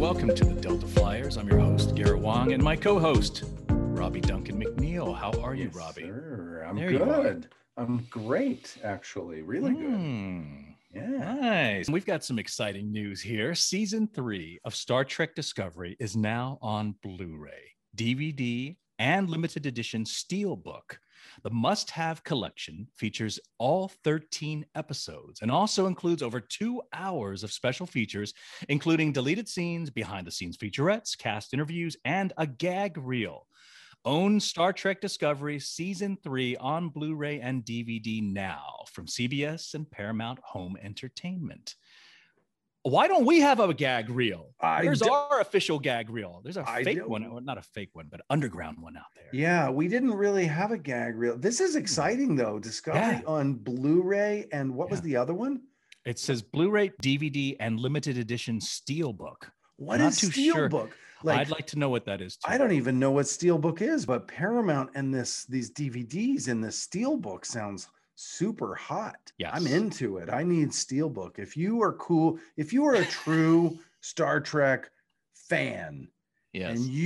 welcome to the Delta Flyers. I'm your host, Garrett Wong, and my co-host, Robbie Duncan McNeil. How are you, Robbie? Sir. I'm there good. I'm great, actually. Really good. Yeah. Nice. We've got some exciting news here. Season 3 of Star Trek Discovery is now on Blu-ray, DVD, and limited edition Steelbook. The must-have collection features all 13 episodes and also includes over 2 hours of special features, including deleted scenes, behind-the-scenes featurettes, cast interviews, and a gag reel. Own Star Trek Discovery Season 3 on Blu-ray and DVD now from CBS and Paramount Home Entertainment. Why don't we have a gag reel? Where's our official gag reel? There's a fake one, or not a fake one, but an underground one out there. Yeah, we didn't really have a gag reel. This is exciting, though. Discovery on Blu-ray, and what was the other one? It says Blu-ray, DVD, and limited edition Steelbook. What is Steelbook? I'd like to know what that is, too. I don't even know what Steelbook is, but Paramount and these DVDs in this Steelbook sounds super hot. Yes. I'm into it. I need Steelbook. If you are cool, if you are a true Star Trek fan, yes, and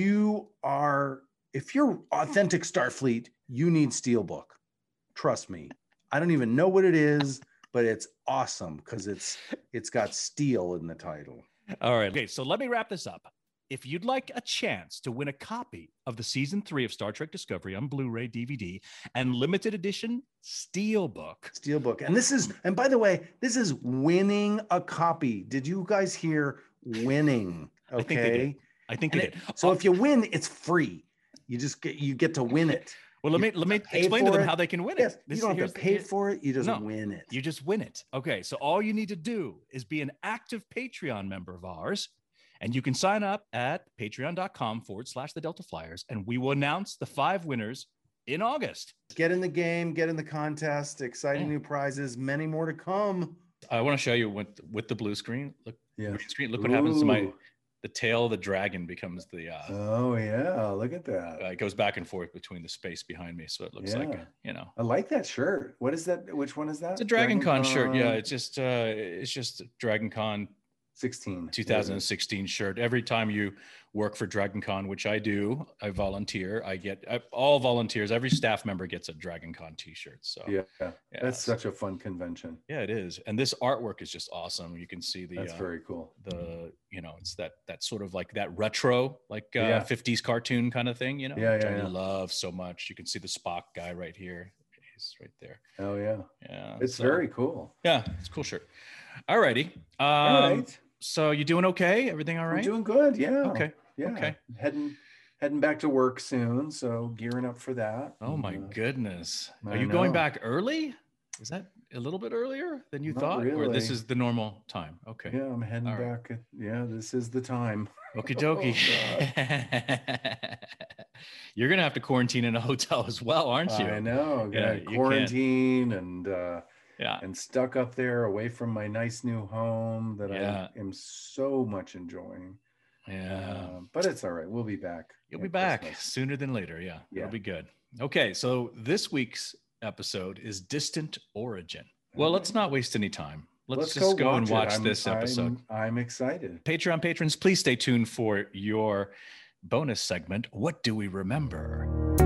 if you're authentic Starfleet, you need Steelbook. Trust me. I don't even know what it is, but it's awesome because it's got steel in the title. All right. Okay, so let me wrap this up. If you'd like a chance to win a copy of the Season 3 of Star Trek Discovery on Blu-ray, DVD, and limited edition Steelbook. And by the way, this is winning a copy. Did you guys hear winning? Okay. I think they did. So if you win, it's free. You get to win it. Well, let me explain to them how they can win it. Yes, you don't have to pay for it. You just win it. You just win it. Okay. So all you need to do is be an active Patreon member of ours. And you can sign up at patreon.com/the Delta Flyers, and we will announce the 5 winners in August. Get in the game, get in the contest, exciting new prizes, many more to come. I want to show you with the blue screen. Look, green screen. Look what Ooh. happens to the tail of the dragon becomes the. Oh yeah, look at that. It goes back and forth between the space behind me, so it looks like I like that shirt. What is that? Which one is that? It's a Dragon Con shirt. Yeah, it's just Dragon Con 2016 shirt. Every time you work for Dragon Con, which I do, I volunteer. All volunteers, every staff member gets a Dragon Con t-shirt. So that's such a fun convention. Yeah, it is. And this artwork is just awesome. You can see that's very cool. It's that sort of like that retro, like 50s cartoon kind of thing, which I love so much. You can see the Spock guy right here. He's right there. Oh yeah. Yeah. It's very cool. Yeah, it's a cool shirt. All righty. All right. So you doing okay? Everything all right? I'm doing good. Yeah. Okay. Yeah. Okay. Heading back to work soon, so gearing up for that. Oh my goodness. Are you going back early? Is that a little bit earlier than you thought? Really. Or this is the normal time? Okay. Yeah, I'm heading back. This is the time. Okie dokie. You're gonna have to quarantine in a hotel as well, aren't you? I know. Quarantine and stuck up there away from my nice new home that I am so much enjoying. Yeah. But it's all right. We'll be back. You'll be back sooner than later. Yeah. It'll be good. Okay. So this week's episode is Distant Origin. Well, let's not waste any time. Let's just go and watch this episode. I'm excited. Patreon patrons, please stay tuned for your bonus segment. What do we remember?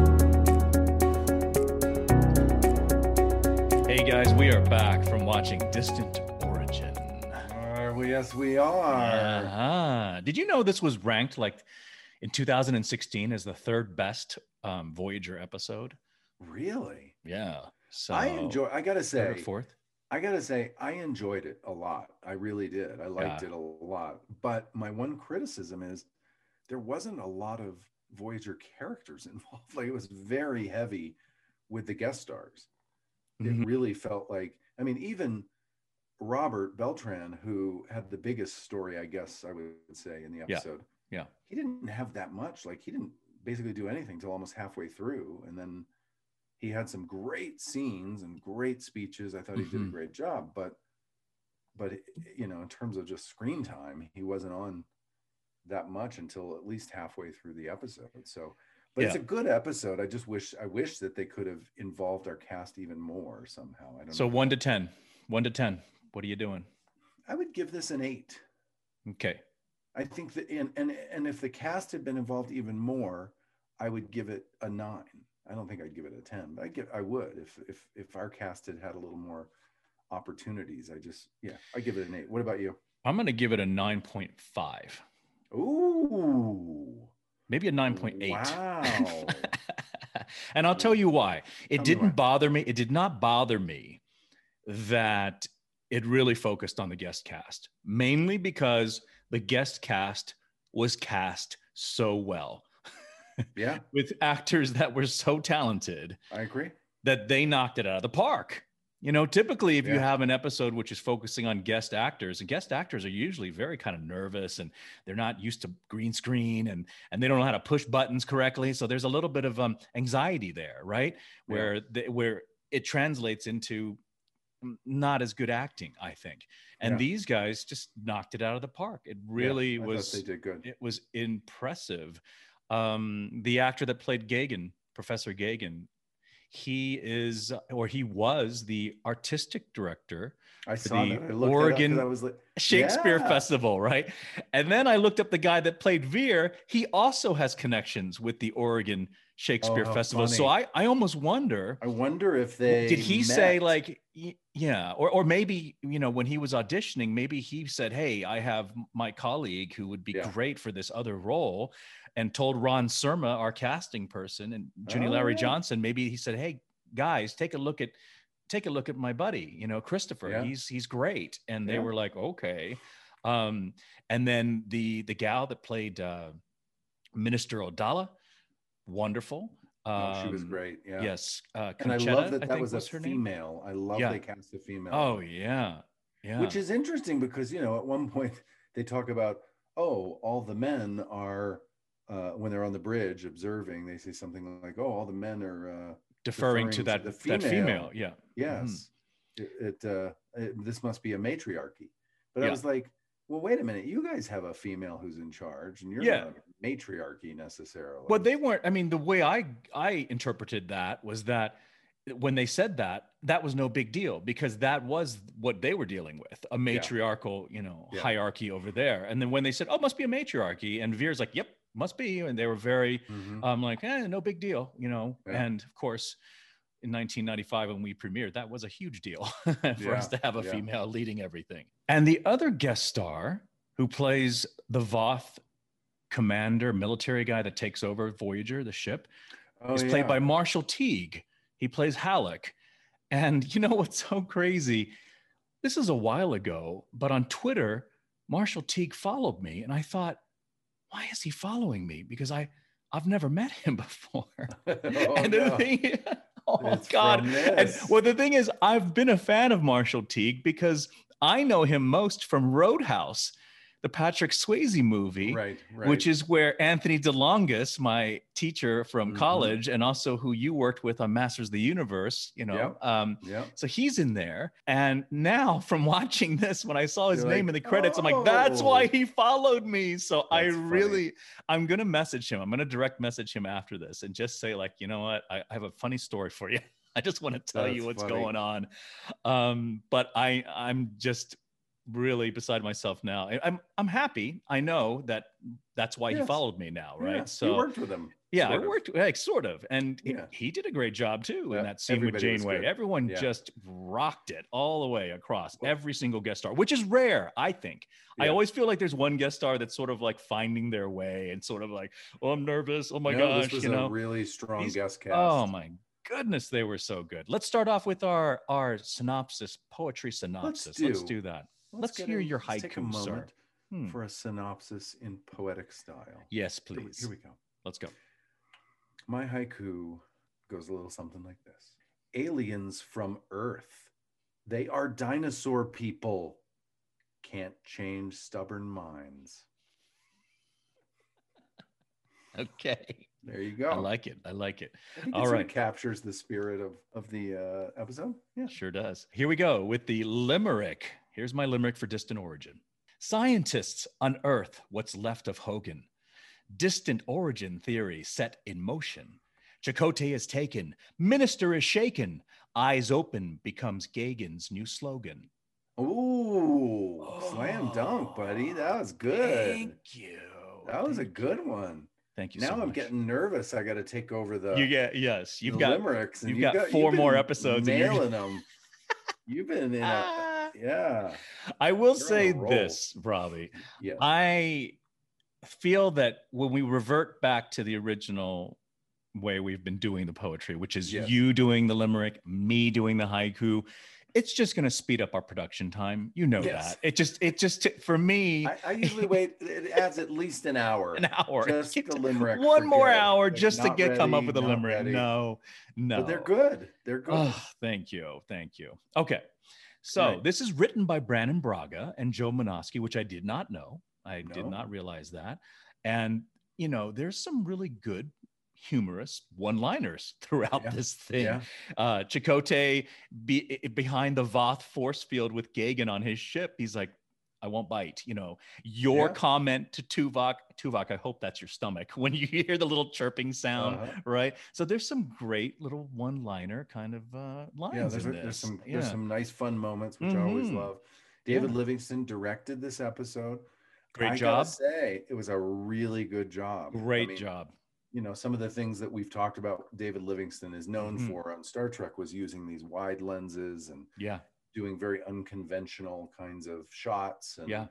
Hey guys, we are back from watching Distant Origin. Yes, we are. Did you know this was ranked in 2016 as the 3rd best Voyager episode? Really? Yeah. So I gotta say, 4th. I gotta say, I enjoyed it a lot. I really did. I liked it a lot. But my one criticism is there wasn't a lot of Voyager characters involved. Like, it was very heavy with the guest stars. It really felt like, even Robert Beltran, who had the biggest story, I guess I would say, in the episode. Yeah. He didn't have that much. Like, he didn't basically do anything till almost halfway through. And then he had some great scenes and great speeches. I thought he did a great job, but in terms of just screen time, he wasn't on that much until at least halfway through the episode. So, but it's a good episode. I wish that they could have involved our cast even more somehow. I don't know. So 1 to 10. 1 to 10. What are you doing? I would give this an 8. Okay. I think that, and if the cast had been involved even more, I would give it a 9. I don't think I'd give it a 10, but I would if our cast had had a little more opportunities. I give it an 8. What about you? I'm going to give it a 9.5. Ooh. Maybe a 9.8. Wow. And I'll tell you why. It didn't why. bother me. It did not bother me that it really focused on the guest cast, mainly because the guest cast was cast so well. Yeah. With actors that were so talented. I agree. That they knocked it out of the park. You know, typically if you have an episode which is focusing on guest actors, and guest actors are usually very kind of nervous and they're not used to green screen and they don't know how to push buttons correctly. So there's a little bit of anxiety there, right? Where it translates into not as good acting, I think. And these guys just knocked it out of the park. It really was. They did good. It was impressive. The actor that played Gagan, Professor Gagan, he was the artistic director for the Oregon Shakespeare Festival, right? And then I looked up the guy that played Veer. He also has connections with the Oregon Shakespeare Festival. Funny. So I almost wonder. I wonder if they did he say like, yeah, or maybe, you know, when he was auditioning, maybe he said, hey, I have my colleague who would be great for this other role. And told Ron Surma, our casting person, and Junie Larry Johnson, maybe he said, hey, guys, take a look at my buddy, you know, Christopher. He's great. And they were like, okay. And then the gal that played Minister Odala, wonderful. She was great. Yeah. Yes. And I love that was a female. I love they cast a female. Oh, yeah. Yeah. Which is interesting because, you know, at one point they talk about, all the men are, when they're on the bridge observing, they say something like, all the men are deferring to that female. Yeah. Yes. Mm-hmm. This must be a matriarchy. But I was like, well, wait a minute. You guys have a female who's in charge and you're not a matriarchy necessarily. But they weren't. I mean, the way I interpreted that was that when they said that was no big deal because that was what they were dealing with, a matriarchal, hierarchy over there. And then when they said, must be a matriarchy, and Veer's like, yep, must be. And they were very like, no big deal, And of course, in 1995, when we premiered, that was a huge deal for us to have a female leading everything. And the other guest star who plays the Voth commander, military guy that takes over Voyager, the ship, is played by Marshall Teague. He plays Halleck. And you know what's so crazy? This is a while ago, but on Twitter, Marshall Teague followed me. And I thought, why is he following me? Because I've never met him before. The thing, God. And the thing is, I've been a fan of Marshall Teague because I know him most from Roadhouse, the Patrick Swayze movie, right. Which is where Anthony DeLongis, my teacher from college, and also who you worked with on Masters of the Universe, so he's in there. And now from watching this, when I saw his name in the credits, I'm like, that's why he followed me. So I'm going to message him. I'm going to direct message him after this and just say like, you know what? I have a funny story for you. I just want to tell you what's going on. But I'm just really beside myself now. I'm happy. I know that's why he followed me now, right? Yeah, so you worked with him. Yeah, I worked sort of, and he did a great job too in that scene with Janeway. Everyone just rocked it all the way across, every single guest star, which is rare, I think. I always feel like there's one guest star that's sort of like finding their way and sort of like, I'm nervous. Oh my gosh, this was a really strong guest cast. Oh my goodness, they were so good. Let's start off with our synopsis, poetry synopsis. Let's do that. Let's hear your haiku, take a moment for a synopsis in poetic style. Yes, please. Here we go. Let's go. My haiku goes a little something like this. Aliens from Earth. They are dinosaur people. Can't change stubborn minds. Okay. There you go. I like it. I think all right. Captures the spirit of the episode. Yeah, sure does. Here we go with the limerick. Here's my limerick for Distant Origin. Scientists unearth what's left of Hogan. Distant origin theory set in motion. Chakotay is taken. Minister is shaken. Eyes open becomes Gagan's new slogan. Ooh, slam dunk, buddy. Oh, That was thank good. you. That was a Thank you. good one. Thank you so Now I'm much. getting nervous. I got to take over You get, yes, the limericks, and you've got you've four more been episodes and you're nailing them. You've been in a yeah. I will You're on a say roll. this, Robbie. Yes. I feel that when we revert back to the original way we've been doing the poetry, which is Yes. you doing the limerick, me doing the haiku, it's just going to speed up our production time. You know Yes. that. It just for me. I usually wait. It adds at least an hour. An hour. Just the limerick. One more forget it. hour Like, just to not come up ready, with a not limerick. ready. No. But they're good. They're good. Oh, thank you. Thank you. Okay. So Right. this is written by Brannon Braga and Joe Monosky, which I did not know. I did No. not realize that. And, you know, there's some really good humorous one-liners throughout this thing. Yeah. Chakotay behind the Voth force field with Gagan on his ship. He's like, I won't bite. You know, your comment to Tuvok, I hope that's your stomach, when you hear the little chirping sound, right? So there's some great little one-liner kind of lines in this. There's some nice fun moments, which I always love. David Livingston directed this episode. Great job. I gotta say, it was a really good job. Great job. You know, some of the things that we've talked about David Livingston is known for on Star Trek was using these wide lenses and doing very unconventional kinds of shots. And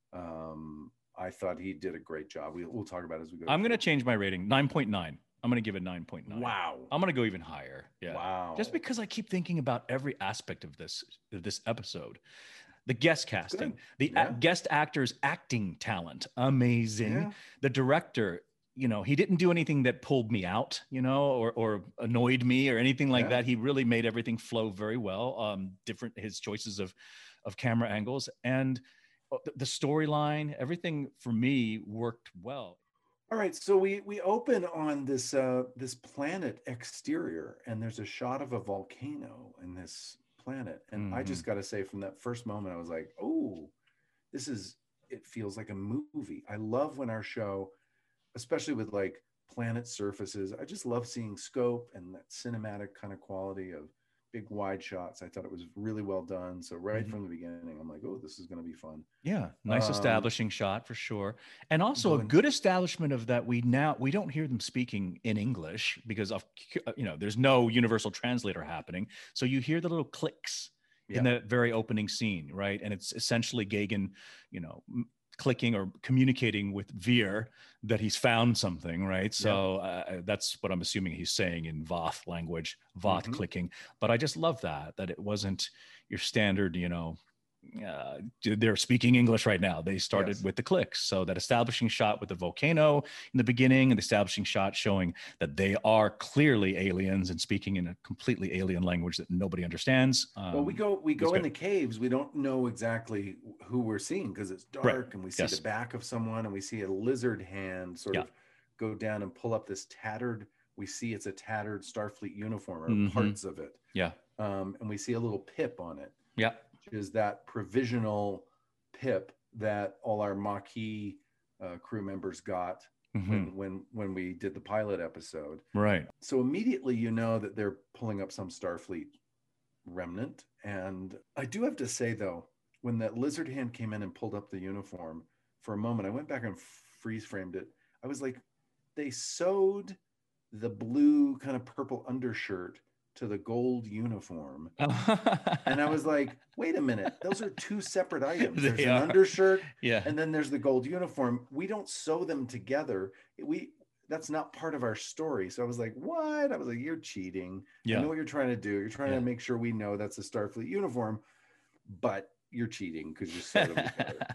I thought he did a great job. We'll talk about it as we go. I'm going to change my rating. 9.9. I'm going to give it 9.9. Wow. I'm going to go even higher. Yeah. Wow. Just because I keep thinking about every aspect of this episode. The guest casting, the guest actors' acting talent, amazing. Yeah. The director, you know, he didn't do anything that pulled me out, you know, or annoyed me or anything like that. He really made everything flow very well. His choices of camera angles and the storyline, everything for me worked well. All right, so we open on this this planet exterior, and there's a shot of a volcano in this planet, and I just got to say, from that first moment, I was like, oh, it feels like a movie. I love when our show, especially with like planet surfaces, I just love seeing scope and that cinematic kind of quality of big wide shots. I thought it was really well done. So from the beginning, I'm like, oh, this is going to be fun. Yeah. Nice establishing shot for sure. And also a good establishment of that. We don't hear them speaking in English because of, you know, there's no universal translator happening. So you hear the little clicks in the very opening scene, right? And it's essentially Gagan, you know, clicking or communicating with Veer that he's found something, right? So that's what I'm assuming he's saying in Voth language, Voth clicking. But I just love that it wasn't your standard, you know, they're speaking English right now. They started with the clicks. So that establishing shot with the volcano in the beginning and the establishing shot showing that they are clearly aliens and speaking in a completely alien language that nobody understands. Well, we go in the caves. We don't know exactly who we're seeing because it's dark and we see the back of someone and we see a lizard hand sort of go down and pull up this tattered, we see it's a tattered Starfleet uniform or parts of it. Yeah. And we see a little pip on it. Yeah. Is that provisional pip that all our Maquis crew members got when we did the pilot episode. Right. So immediately you know that they're pulling up some Starfleet remnant. And I do have to say, though, when that lizard hand came in and pulled up the uniform, for a moment, I went back and freeze framed it. I was like, they sewed the blue kind of purple undershirt to the gold uniform. And I was like, wait a minute, those are two separate items. There's an undershirt and then there's the gold uniform. We don't sew them together. That's not part of our story. So I was like, what? I was like, you're cheating. I know what you're trying to do. You're trying to make sure we know that's a Starfleet uniform, but you're cheating because you sewed them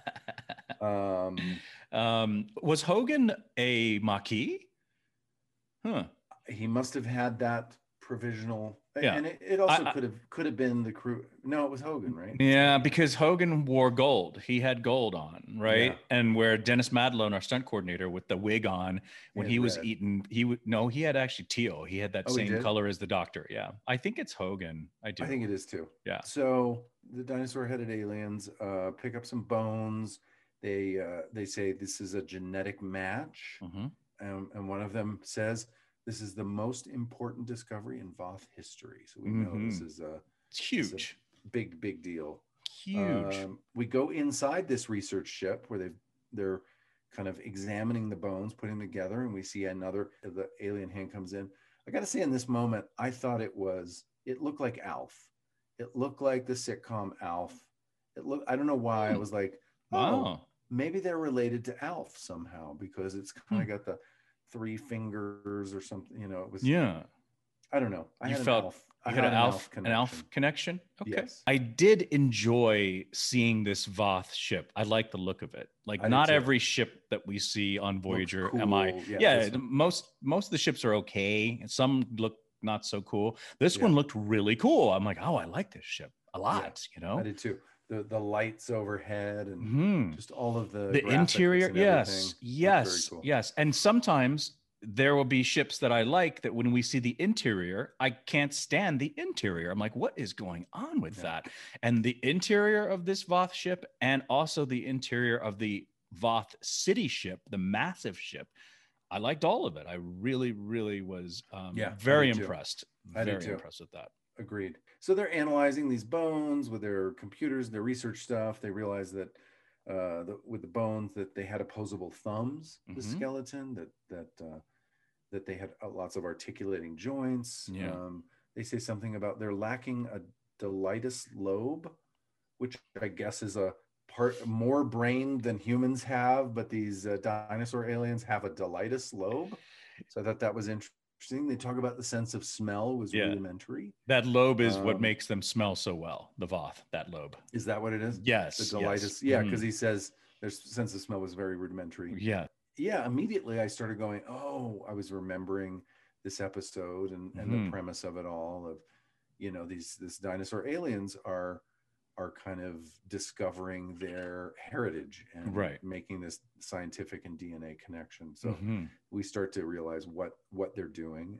together. Was Hogan a Maquis? Huh. He must have had that provisional, and it also could have been the crew. No, it was Hogan, right? Yeah, because Hogan wore gold. He had gold on, right? And where Dennis Madlone, our stunt coordinator, with the wig on, when he was eating, he had actually teal. He had that same color as the Doctor. Yeah, I think it's Hogan. I think it is too. Yeah. So the dinosaur-headed aliens pick up some bones. They say this is a genetic match, and one of them says, this is the most important discovery in Voth history. So we know this is it's huge. Big deal. Huge. We go inside this research ship where they're kind of examining the bones, putting them together, and we see the alien hand comes in. I got to say, in this moment, I thought it looked like Alf. It looked like the sitcom Alf. I don't know why. I was like, Wow. maybe they're related to Alf somehow, because it's kind of got the 3 fingers or something. It was. Yeah. I don't know. You had an Alf connection. Okay. Yes. I did enjoy seeing this Voth ship. I like the look of it. Like, not every ship that we see on Voyager cool. most of the ships are okay, and some look not so cool. This one looked really cool. I'm like, oh, I like this ship a lot. I did too. The lights overhead and just all of the interior. Yes. Cool. Yes. And sometimes there will be ships that I like that when we see the interior, I can't stand the interior. I'm like, what is going on with that? And the interior of this Voth ship, and also the interior of the Voth city ship, the massive ship, I liked all of it. I really, really was very impressed. Very impressed with that. Agreed. So they're analyzing these bones with their computers, their research stuff. They realize that with the bones that they had opposable thumbs, the skeleton, that they had lots of articulating joints. They say something about they're lacking a dolitus lobe, which I guess is a part more brain than humans have, but these dinosaur aliens have a dolitus lobe. So I thought that was interesting. They talk about the sense of smell was rudimentary. That lobe is what makes them smell so well. The Voth, that lobe. Is that what it is? Yes. The dolitus. Yeah, because he says their sense of smell was very rudimentary. Yeah. Yeah, immediately I started going, I was remembering this episode and the premise of it all of, these dinosaur aliens are kind of discovering their heritage and making this scientific and DNA connection. So we start to realize what they're doing.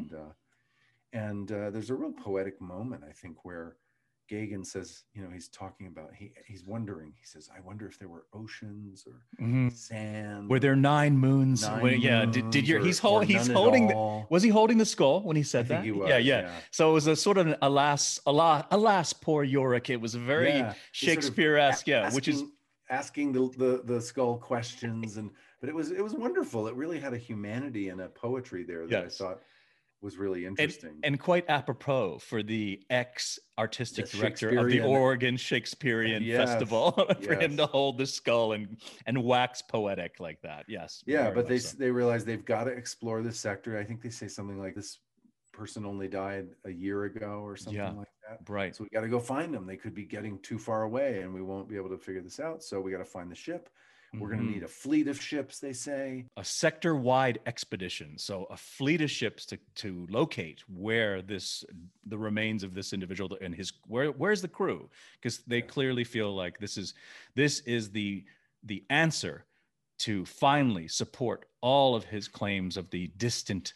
And there's a real poetic moment, I think, where Gagan says, he's talking about, he's wondering, he says, I wonder if there were oceans or sand. Were there 9 moons? He's holding, was he holding the skull when he said that? He was, yeah. So it was a sort of an alas, poor Yorick. It was a very Shakespeare-esque, which is asking the skull questions. But it was wonderful. It really had a humanity and a poetry there that I thought was really interesting and quite apropos for the ex-artistic director of the Oregon Shakespearean Festival for him to hold the skull and wax poetic like that. Yes. Yeah, but they realize they've got to explore this sector. I think they say something like this person only died a year ago or something like that. Right. So we got to go find them. They could be getting too far away and we won't be able to figure this out. So we got to find the ship. We're going to need a fleet of ships, they say. A sector-wide expedition. So a fleet of ships to locate where the remains of this individual and where's the crew? Because they clearly feel like this is the answer to finally support all of his claims of the distant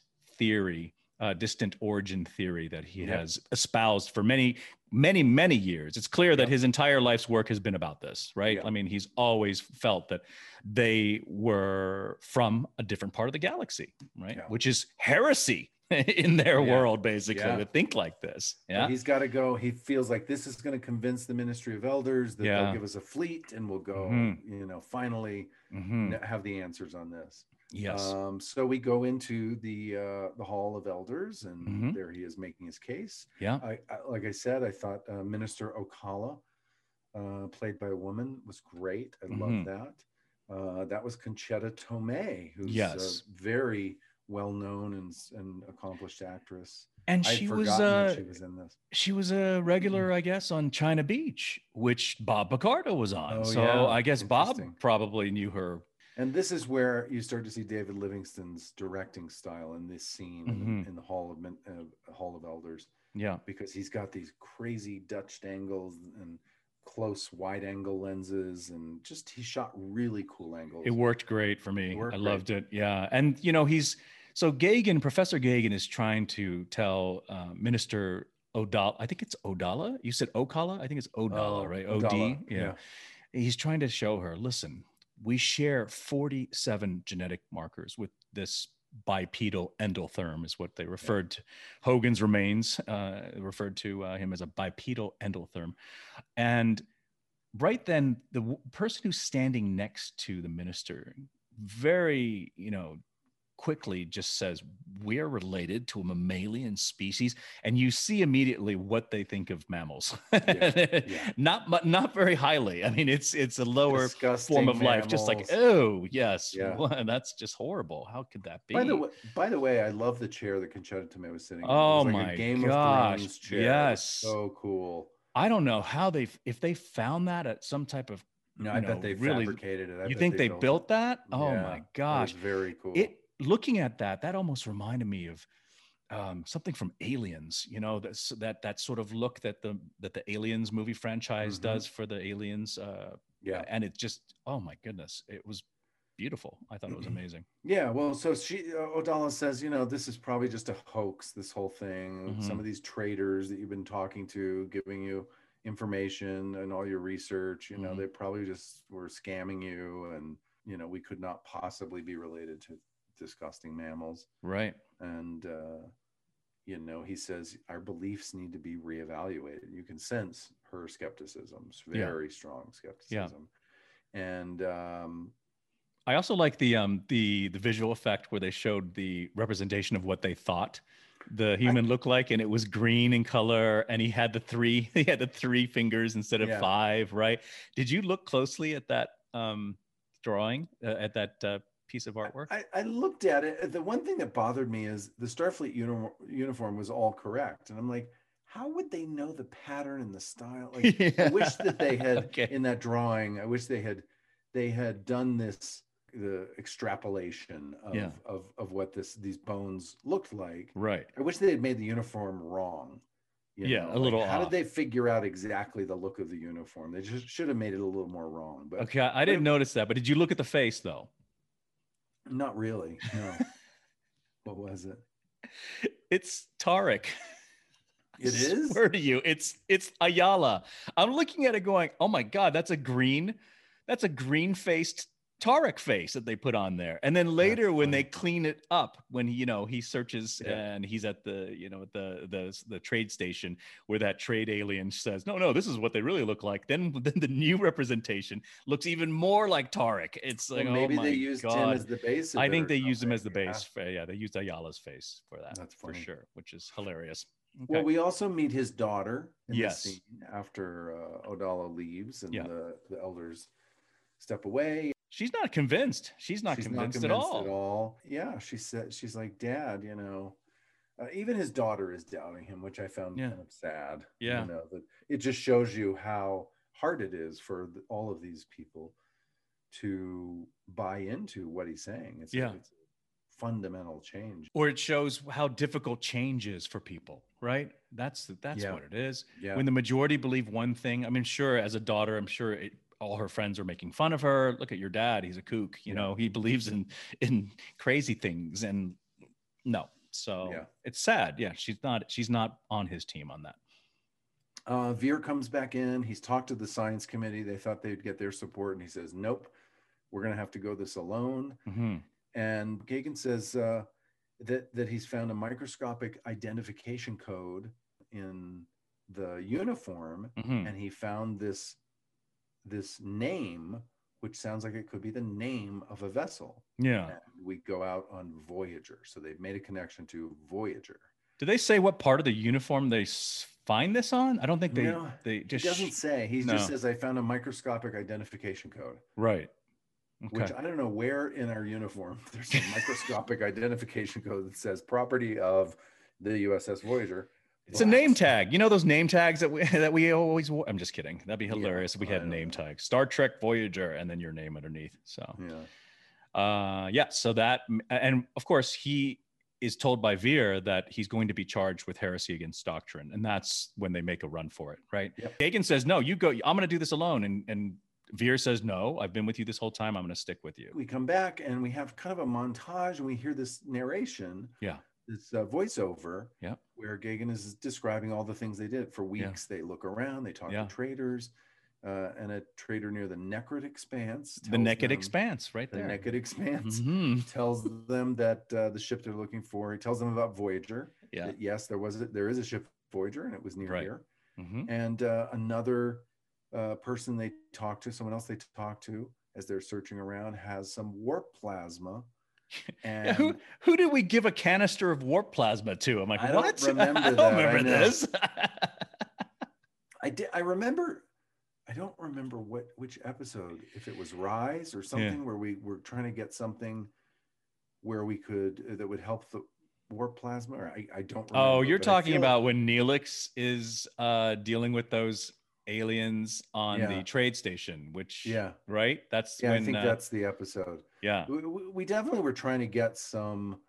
origin theory that he has espoused for many, many, many years. It's clear that his entire life's work has been about this, right? I mean, he's always felt that they were from a different part of the galaxy, right? Yeah. Which is heresy in their world, basically, to think like this. Yeah. Well, he's got to go. He feels like this is going to convince the Ministry of Elders that they'll give us a fleet and we'll go, finally have the answers on this. Yes. So we go into the Hall of Elders, and there he is making his case. Yeah. Like I said, I thought Minister Ocala, played by a woman, was great. I love that. That was Conchetta Tomei, who's a very well-known and accomplished actress. And she was in this. She was a regular, I guess, on China Beach, which Bob Picardo was on. I guess Bob probably knew her. And this is where you start to see David Livingston's directing style in this scene in the Hall of Elders. Yeah, because he's got these crazy Dutch angles and close wide angle lenses, and just he shot really cool angles. It worked great for me. I loved it. Yeah, and Professor Gagan is trying to tell Minister Odala. I think it's Odala. You said Ocala. I think it's Odala, right? Odala. Yeah. He's trying to show her, listen, we share 47 genetic markers with this bipedal endotherm is what they referred to. Hogan's remains referred to him as a bipedal endotherm. And right then, the person who's standing next to the minister very, quickly just says, "We are related to a mammalian species," and you see immediately what they think of mammals. Yeah. Not very highly. I mean, it's a lower form Disgusting of life. Just like, mammals. oh yes, Yeah. that's just horrible. How could that By the be? way, by the way, I love the chair that Conchetta Tomei was sitting in. It Oh was like a my Game of gosh, Thrones chair. It was yes. so cool. I don't know how if they found that at some type of, No, I bet they really. fabricated it. I You bet think they they built it. built that? Oh Yeah, my it was gosh. very cool. Looking at that almost reminded me of something from Aliens, that sort of look that the Aliens movie franchise does for the Aliens. Yeah. And it just, oh my goodness, it was beautiful. I thought it was amazing. Yeah, well, so Odala says, this is probably just a hoax, this whole thing. Mhm. Some of these traders that you've been talking to, giving you information and all your research, they probably just were scamming you, and we could not possibly be related to disgusting mammals. Right. And he says our beliefs need to be reevaluated. You can sense her skepticism, very strong skepticism. And I also like the visual effect where they showed the representation of what they thought the human looked like, and it was green in color, and he had the three fingers instead of 5, right? Did you look closely at that drawing, at that piece of artwork? I looked at it. The one thing that bothered me is the Starfleet uniform was all correct, and I'm like, how would they know the pattern and the style? Like, I wish that they had in that drawing. I wish they had done the extrapolation of what these bones looked like. Right. I wish they had made the uniform wrong. A little how off. did they figure out exactly the look of the uniform? They just should have made it a little more wrong. But okay, I didn't notice that. But did you look at the face though? Not really. No. What was it? It's Tarek. It is? I swear to you, it's Ayala. I'm looking at it going, oh my God, that's a green faced Tarek face that they put on there. And then later when they clean it up, when he searches and he's at the the trade station where that trade alien says, no, this is what they really look like. Then the new representation looks even more like Tarek. It's like, maybe oh my they used God. him as the base. I think they used him as the base. Yeah, they used Ayala's face for that. That's funny. For sure, which is hilarious. Okay. Well, we also meet his daughter in this scene after Odala leaves and the elders step away. She's not convinced. She's not convinced at all. Yeah, she's like, Dad, even his daughter is doubting him, which I found kind of sad. Yeah. That it just shows you how hard it is for all of these people to buy into what he's saying. It's a fundamental change. Or it shows how difficult change is for people, right? That's what it is. Yeah. When the majority believe one thing, I mean, sure, as a daughter, I'm sure all her friends are making fun of her. Look at your dad. He's a kook. He believes in crazy things, and no. So it's sad. Yeah. She's not on his team on that. Veer comes back in. He's talked to the science committee. They thought they'd get their support. And he says, nope, we're going to have to go this alone. Mm-hmm. And Gagan says that he's found a microscopic identification code in the uniform. Mm-hmm. And he found this name, which sounds like it could be the name of a vessel. Yeah. And we go out on Voyager. So they've made a connection to Voyager. Do they say what part of the uniform they find this on? I don't think they just... He doesn't say. He just says, I found a microscopic identification code. Right. Okay. Which I don't know where in our uniform there's a microscopic identification code that says property of the USS Voyager. It's a name tag. Those name tags that we always wore. I'm just kidding. That'd be hilarious if we had name tags. Star Trek Voyager and then your name underneath. So so that, and of course he is told by Veer that he's going to be charged with heresy against doctrine, and that's when they make a run for it, right? Yep. Gagan says, no, you go, I'm going to do this alone, and Veer says, no, I've been with you this whole time, I'm going to stick with you. We come back and we have kind of a montage, and we hear this narration, this voiceover, where Gagan is describing all the things they did. For weeks they look around, they talk to traders, and a trader near the Nekrit Expanse. The Nekrit Expanse, right there. The Nekrit Expanse tells them that the ship they're looking for. He tells them about Voyager. Yeah. That, yes, there is a ship Voyager, and it was near here. Mm-hmm. And another person they talk to, someone else they talk to as they're searching around, has some warp plasma. Yeah, And who did we give a canister of warp plasma to? I'm like, I what? don't remember I don't that. remember I know. this. I remember. I don't remember which episode, if it was Rise or something, where we were trying to get something where we could that would help the warp plasma. Or I don't remember. Oh, you're talking about when Neelix is dealing with those aliens on the trade station, which right? That's when I think that's the episode. Yeah. We definitely were trying to get something,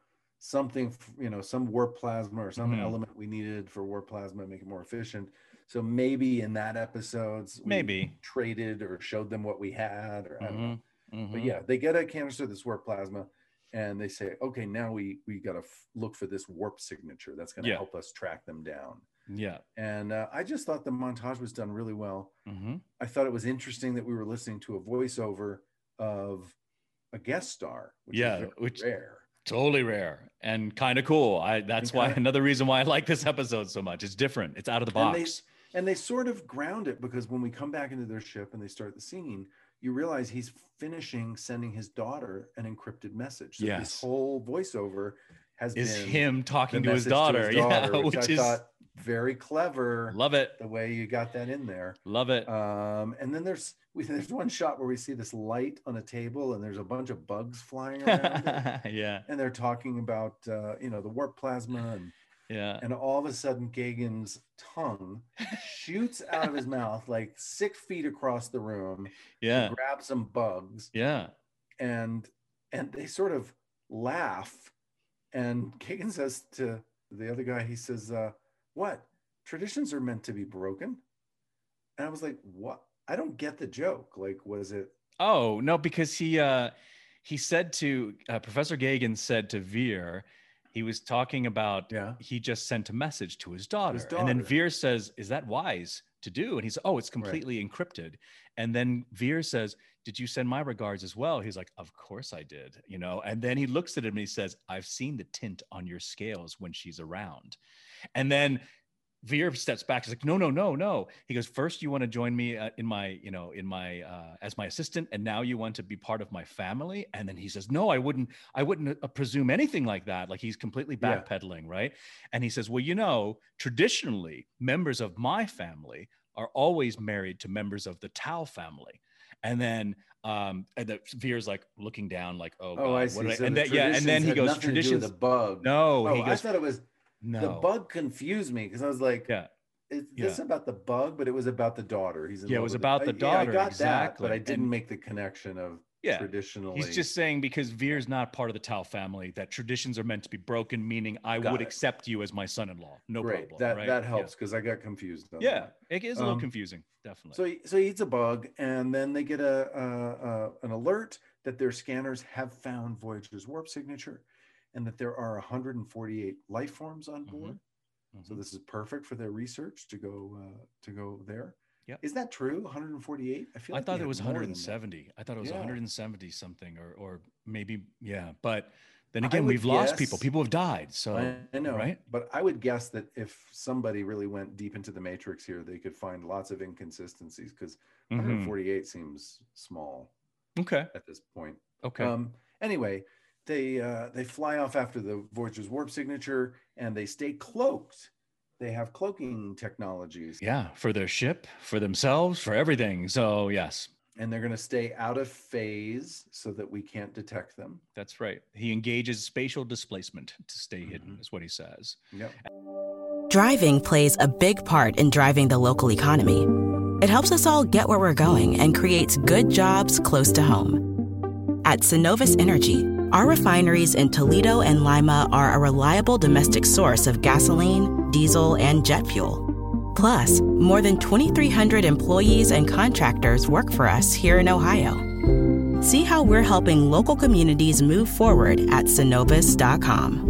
some warp plasma or some element we needed for warp plasma to make it more efficient. So maybe in that episode, we traded or showed them what we had, or I don't know. But yeah, they get a canister of this warp plasma, and they say, okay, now we got to look for this warp signature that's going to help us track them down. Yeah. And I just thought the montage was done really well. I thought it was interesting that we were listening to a voiceover of a guest star, which is rare. Totally rare and kind of cool. That's why another reason why I like this episode so much. It's different. It's out of the box. And they sort of ground it, because when we come back into their ship and they start the scene, you realize he's finishing sending his daughter an encrypted message. So this whole voiceover is him talking to his daughter. Which I thought very clever. Love it. The way you got that in there. Love it. And then there's one shot where we see this light on a table and there's a bunch of bugs flying around it. Yeah. And they're talking about the warp plasma, and all of a sudden Gagan's tongue shoots out of his mouth like 6 feet across the room to grab some bugs. And they sort of laugh, and Gagan says to the other guy, he says, what? Traditions are meant to be broken. And I was like, what? I don't get the joke. Like, was it? Oh, no, because he said to Professor Gagan said to Veer, he was talking about, he just sent a message to his daughter. And then Veer says, is that wise to do? And he's, it's completely encrypted. And then Veer says, did you send my regards as well? He's like, of course I did, and then he looks at him and he says, I've seen the tint on your scales when she's around. And then Veer steps back. He's like, no. He goes, first you want to join me in my as my assistant, and now you want to be part of my family. And then he says, no, I wouldn't presume anything like that. Like, he's completely backpedaling, right? And he says, well, traditionally, members of my family are always married to members of the Tau family. And then Veer's like looking down, like, oh God, I see. And then he goes, traditions, the bug. No, he goes, I thought it was. No. The bug confused me, because I was like, is this about the bug? But it was about the daughter. It was about the daughter. I got that, but I didn't make the connection of traditionally. He's just saying, because Veer's not part of the Tau family, that traditions are meant to be broken, meaning I would accept you as my son-in-law. No problem. That helps, because I got confused. It is a little confusing, definitely. So he eats a bug, and then they get an alert that their scanners have found Voyager's warp signature, and that there are 148 life forms on board. So this is perfect for their research to go there. Yeah. Is that true? 148? I thought it was 170. I thought it was 170 something, or maybe, But then again, we've lost people. People have died. So I know, right? But I would guess that if somebody really went deep into the matrix here, they could find lots of inconsistencies, because 148 seems small. Okay. At this point. Okay. Anyway, they fly off after the Voyager's warp signature, and they stay cloaked. They have cloaking technologies. Yeah, for their ship, for themselves, for everything. So yes. And they're going to stay out of phase so that we can't detect them. That's right. He engages spatial displacement to stay hidden, is what he says. Yep. Driving plays a big part in driving the local economy. It helps us all get where we're going and creates good jobs close to home. At Synovus Energy, our refineries in Toledo and Lima are a reliable domestic source of gasoline, diesel, and jet fuel. Plus, more than 2,300 employees and contractors work for us here in Ohio. See how we're helping local communities move forward at Synovus.com.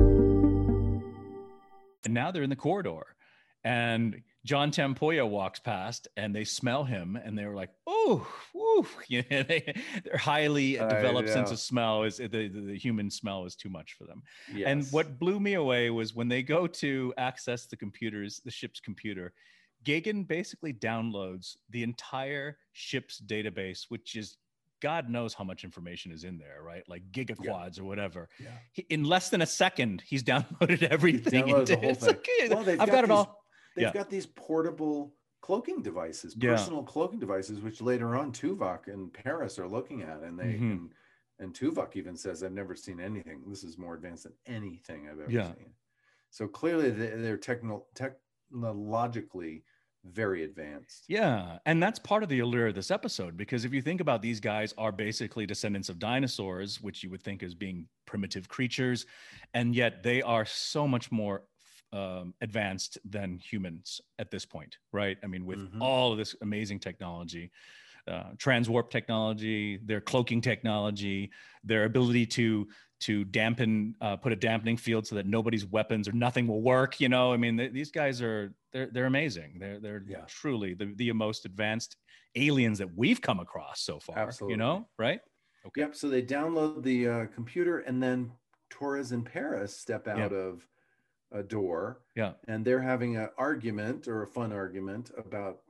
And now they're in the corridor, and John Tempoya walks past, and they smell him, and they were like, "Oh, woo!" Their highly developed sense of smell is the human smell is too much for them. Yes. And what blew me away was when they go to access the ship's computer, Gagin basically downloads the entire ship's database, which is God knows how much information is in there, right? Like gigaquads or whatever. Yeah. In less than a second, he's downloaded everything. Downloaded the whole thing. Well, I've got it all. They've got these portable cloaking devices, personal cloaking devices, which later on Tuvok and Paris are looking at, and they and Tuvok even says, "I've never seen anything. This is more advanced than anything I've ever seen." So clearly, they're technologically very advanced. Yeah, and that's part of the allure of this episode, because if you think about, these guys are basically descendants of dinosaurs, which you would think as being primitive creatures, and yet they are so much more advanced than humans at this point, right? I mean, with all of this amazing technology, transwarp technology, their cloaking technology, their ability to dampen, put a dampening field so that nobody's weapons or nothing will work. You know, I mean, these guys are they're amazing. They're truly the most advanced aliens that we've come across so far. Absolutely. You know, right? Okay. Yep. So they download the computer, and then Torres and Paris step out of a door. Yeah. And they're having an argument, or a fun argument, about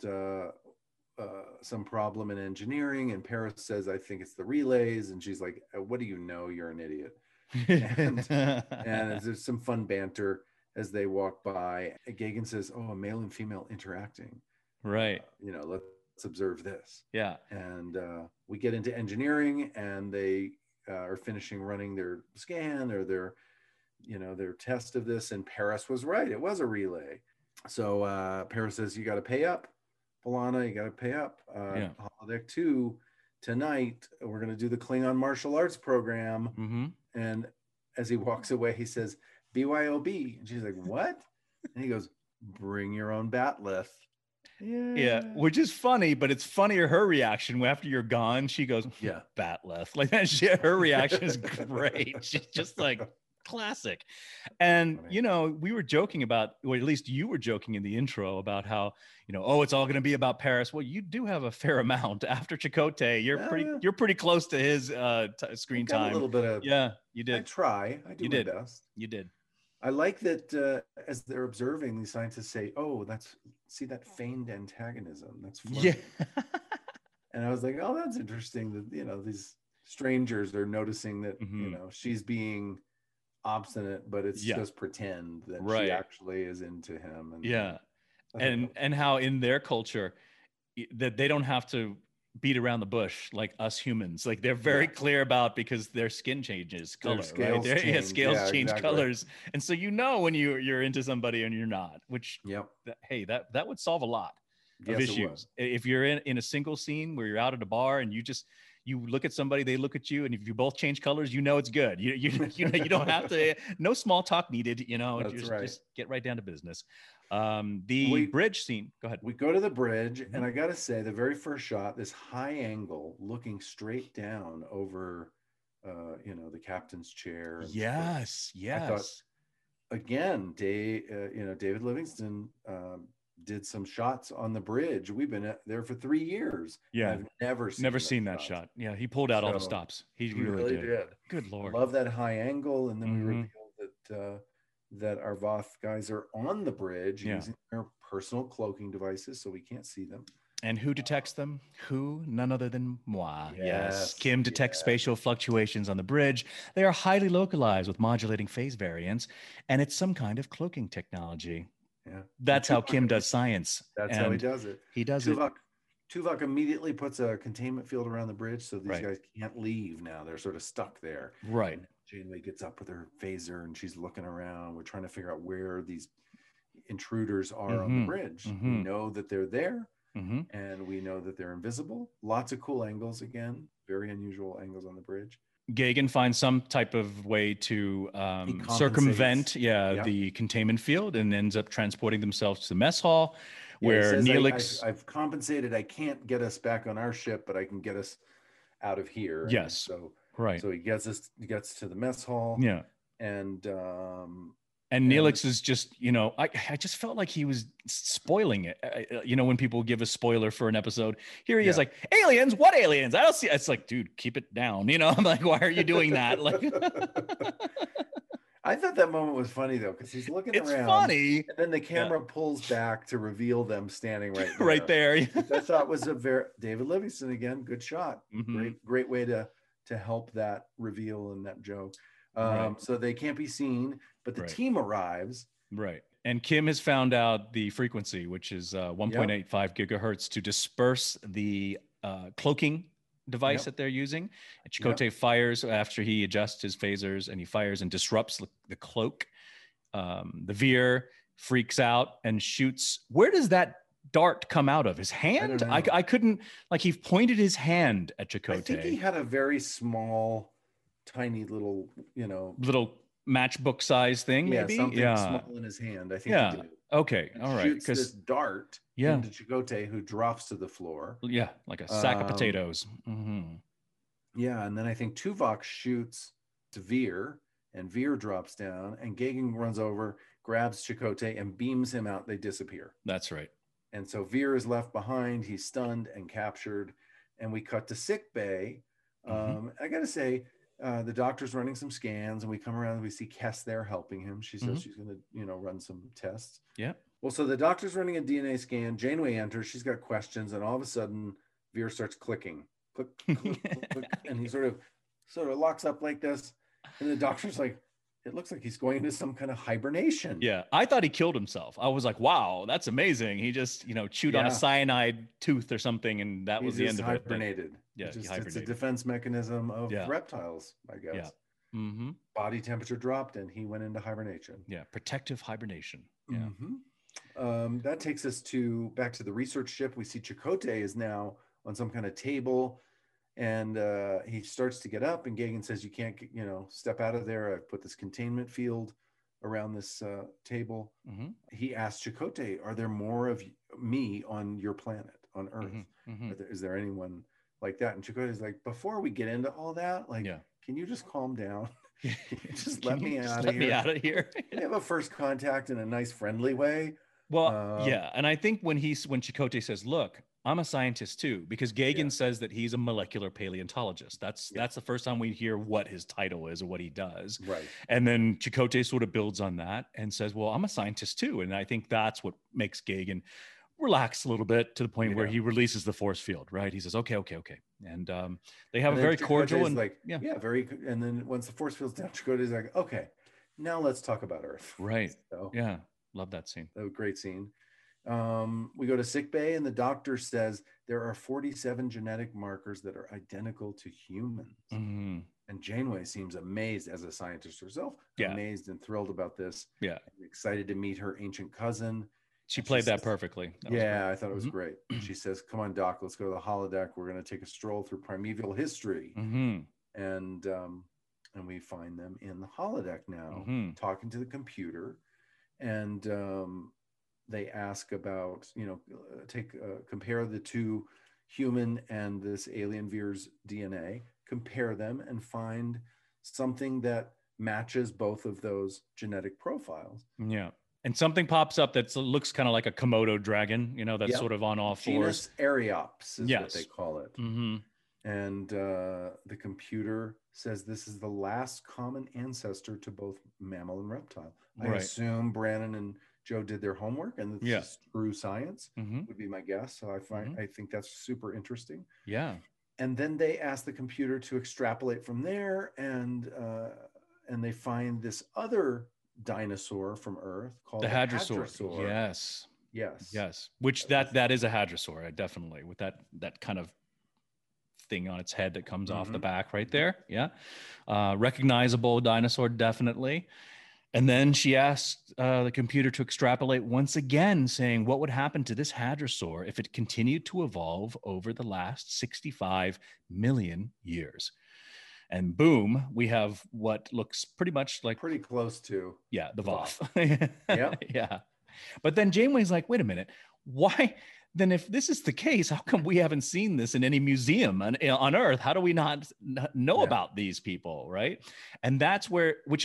some problem in engineering. And Paris says, "I think it's the relays." And she's like, "What do you know? You're an idiot." and there's some fun banter as they walk by. Gagin says, "Oh, a male and female interacting. Right. Let's observe this." Yeah. And we get into engineering, and they are finishing running their scan, or their test of this. And Paris was right. It was a relay. So Paris says, "You got to pay up, B'Elanna, you got to pay up. Holodeck 2 tonight, we're going to do the Klingon martial arts program." And as he walks away, he says, "BYOB." And she's like, "What?" And he goes, "Bring your own batleth." Yeah, which is funny, but it's funnier her reaction after you're gone. She goes, "Yeah, batleth." Like that. Her reaction is great. She's just like, classic. And we were joking about, or at least you were joking in the intro about how it's all going to be about Paris. Well, you do have a fair amount after Chakotay. You're pretty close to his screen time. A little bit of you did. I try. I do my best. You did. I like that as they're observing, these scientists say, "Oh, see that feigned antagonism. That's funny." Yeah. And I was like, "Oh, that's interesting that these strangers are noticing that she's being obstinate, but it's just pretend that she actually is into him." And how in their culture that they don't have to beat around the bush like us humans. Like they're very clear about, because their skin changes color, scales right? change. Scales change colors, and so when you're into somebody and you're not. Which that would solve a lot of issues. If you're in a single scene where you're out at a bar and you look at somebody, they look at you, and if you both change colors, it's good. You don't have to. No small talk needed. Just get right down to business. The bridge scene. Go ahead. We go to the bridge, and I gotta say, the very first shot, this high angle, looking straight down over, the captain's chair. Yes. I thought, again, David Livingston did some shots on the bridge. We've been there for 3 years. Yeah, I've never seen that shot. Yeah, he pulled out all the stops. He really did. Good Lord. Love that high angle. And then we revealed that our Voth guys are on the bridge using their personal cloaking devices, so we can't see them. And who detects them? Who? None other than moi. Yes. Kim detects spatial fluctuations on the bridge. They are highly localized with modulating phase variants, and it's some kind of cloaking technology. Yeah. That's how Kim does science. That's how he does it. He does Tuvok immediately puts a containment field around the bridge, so these guys can't leave now. They're sort of stuck there. Right. And Janeway gets up with her phaser, and she's looking around. We're trying to figure out where these intruders are on the bridge. We know that they're there, and we know that they're invisible. Lots of cool angles again. Very unusual angles on the bridge. Gagin finds some type of way to circumvent the containment field, and ends up transporting themselves to the mess hall, where Neelix... I've compensated. I can't get us back on our ship, but I can get us out of here. Yes. And so he gets to the mess hall. Yeah. And Neelix is just, I just felt like he was spoiling it. When people give a spoiler for an episode, here he is like, aliens, what aliens? I don't see. It's like, dude, keep it down. I'm like, why are you doing that? Like, I thought that moment was funny though, because he's looking It's around, funny. and then the camera pulls back to reveal them standing right there. Right there. Which I thought was a very David Livingston again. Good shot. Mhm. Great way to help that reveal and that joke. Right. So they can't be seen, but the Right. team arrives. Right. And Kim has found out the frequency, which is 1.85 gigahertz, to disperse the cloaking device that they're using. And Chakotay fires after he adjusts his phasers, and he fires and disrupts the cloak. The Veer freaks out and shoots. Where does that dart come out of? His hand? I couldn't, like, he pointed his hand at Chakotay. I think he had a very small, tiny little, little matchbook size thing, maybe? Something small in his hand. I think he did. Okay. And all right. Shoots this dart into Chakotay, who drops to the floor. Yeah, like a sack of potatoes. Mm-hmm. Yeah, and then I think Tuvok shoots to Veer, and Veer drops down, and Gagin runs over, grabs Chakotay, and beams him out. They disappear. That's right. And so Veer is left behind. He's stunned and captured. And we cut to sick bay. I got to say, the doctor's running some scans, and we come around and we see Kes there helping him. She says she's going to, run some tests. Yeah. Well, so the doctor's running a DNA scan. Janeway enters. She's got questions, and all of a sudden, Veer starts clicking. Click, click, click, and he sort of locks up like this. And the doctor's like, it looks like he's going into some kind of hibernation. Yeah. I thought he killed himself. I was like, wow, that's amazing. He just, chewed on a cyanide tooth or something, and that was the end of it. Hibernated. Yeah, it's a defense mechanism of reptiles, I guess. Yeah. Mm-hmm. Body temperature dropped, and he went into hibernation. Yeah, protective hibernation. Yeah. Mm-hmm. That takes us back to the research ship. We see Chakotay is now on some kind of table, and he starts to get up, and Gagin says, you can't, step out of there. I've put this containment field around this table. Mm-hmm. He asks Chakotay, are there more of me on your planet, on Earth? Mm-hmm. Is there anyone like that? And Chakotay's like, before we get into all that, can you just calm down? Just let me out of here. Can we have a first contact in a nice, friendly way? Well, and I think when Chakotay says, look, I'm a scientist too, because Gagin says that he's a molecular paleontologist. That's the first time we hear what his title is or what he does. Right. And then Chakotay sort of builds on that and says, well, I'm a scientist too. And I think that's what makes Gagin relax a little bit, to the point where he releases the force field, right? He says, okay. And they have a very cordial and very. And then once the force field's down, Chakotay's like, okay, now let's talk about Earth. Right. So, yeah. Love that scene. That was a great scene. We go to sickbay, and the doctor says there are 47 genetic markers that are identical to humans. Mm-hmm. And Janeway seems amazed, as a scientist herself, amazed and thrilled about this. Yeah. Excited to meet her ancient cousin. She played that perfectly. I thought it was great. She says, come on, Doc, let's go to the holodeck. We're going to take a stroll through primeval history. Mm-hmm. And we find them in the holodeck now, talking to the computer. And they ask about, compare the two human and this alien Veer's DNA, compare them, and find something that matches both of those genetic profiles. Yeah. And something pops up that looks kind of like a Komodo dragon, that's sort of on all fours. Genus Ariops is what they call it. Mm-hmm. And the computer says this is the last common ancestor to both mammal and reptile. I assume Brannon and Joe did their homework, and this is true science, would be my guess. So I think that's super interesting. Yeah. And then they ask the computer to extrapolate from there, and they find this other dinosaur from Earth called the hadrosaur. Yes. Which that is a hadrosaur, definitely, with that kind of thing on its head that comes off the back right there. Yeah. Recognizable dinosaur, definitely. And then she asked the computer to extrapolate once again, saying, what would happen to this hadrosaur if it continued to evolve over the last 65 million years? And boom, we have what looks pretty much like... pretty close to... Yeah, the Voth. Yeah. Yeah. But then Janeway's like, wait a minute, why... Then if this is the case, how come we haven't seen this in any museum on Earth? How do we not know about these people, right? And that's which is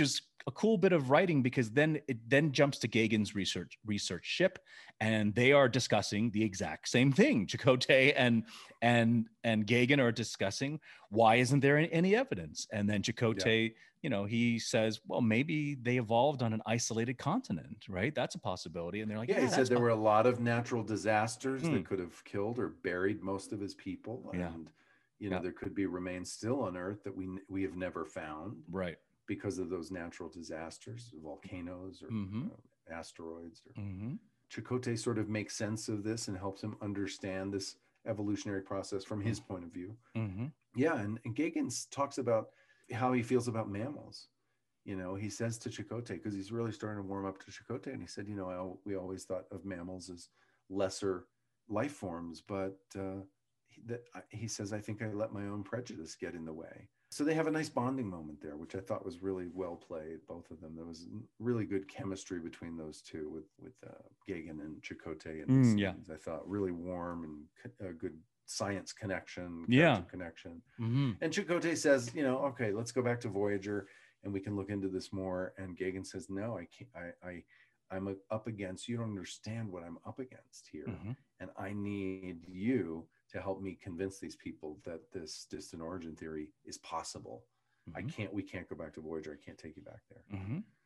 a cool bit of writing, because then it then jumps to Gagan's research ship, and they are discussing the exact same thing. Chakotay and Gagan are discussing, why isn't there any evidence? And then Chakotay, he says, well, maybe they evolved on an isolated continent, right? That's a possibility. And they're like, he said there were a lot of natural disasters that could have killed or buried most of his people, and there could be remains still on Earth that we have never found, right? Because of those natural disasters, volcanoes or asteroids. Chakotay sort of makes sense of this and helps him understand this evolutionary process from his point of view. Yeah, and Gagan talks about how he feels about mammals. He says to Chakotay, because he's really starting to warm up to Chakotay, and he said, we always thought of mammals as lesser life forms, but he says, I think I let my own prejudice get in the way. So they have a nice bonding moment there, which I thought was really well played, both of them. There was really good chemistry between those two with Gagan and Chakotay. And I thought really warm and a good science connection, connection. And Chakotay says, okay, let's go back to Voyager and we can look into this more. And Gagan says, no, I can't. I'm up against, you don't understand what I'm up against here. And I need you to help me convince these people that this distant origin theory is possible. We can't go back to Voyager. I can't take you back there.